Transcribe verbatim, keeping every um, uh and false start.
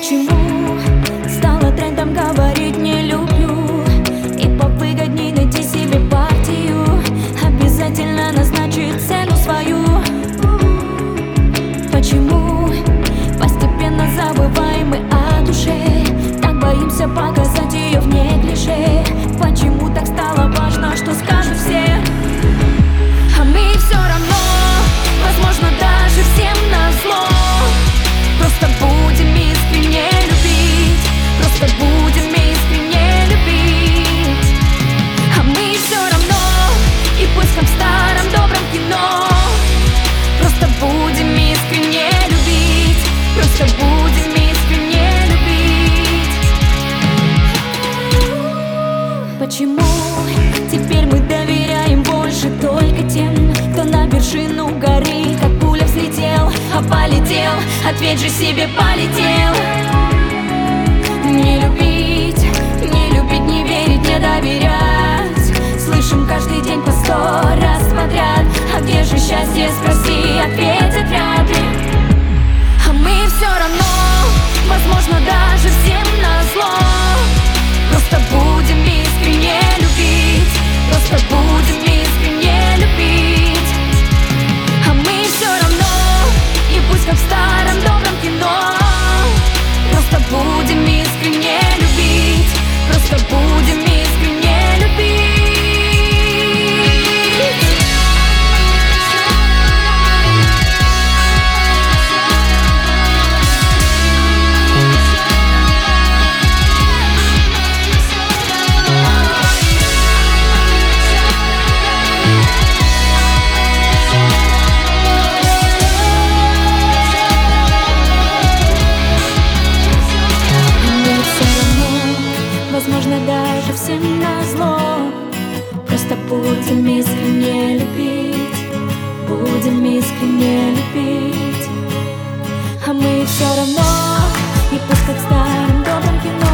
Почему стало трендом говорить не люблю? И повыгодней найти себе партию, обязательно назначить цену свою. Почему постепенно забываем мы о душе, так боимся показать ее в неглиже? Почему так стало важно, что скажут все? А мы все равно, возможно, даже всем назло, просто будем искренне любить, просто будем искренне любить. А мы все равно, и пусть как в старом добром кино, просто будем искренне любить, просто будем искренне любить. Почему теперь мы доверяем больше только тем, кто на вершину горы, как пуля взлетел, а полетел? Ответь же себе, полетел. Не любить, не любить, не верить, не доверять. Слышим каждый день по сто раз подряд. А где же счастье, спроси, ответят вряд ли. А мы все равно, возможно, даже всем назло, просто будем искренне любить, просто будем искренне любить. А мы все равно, и пусть как в старом добром кино, просто будем искренне любить, просто будем искренне любить. Возможно, даже всем назло, просто будем искренне любить, будем искренне любить. А мы все равно, и пусть как в старом добром кино,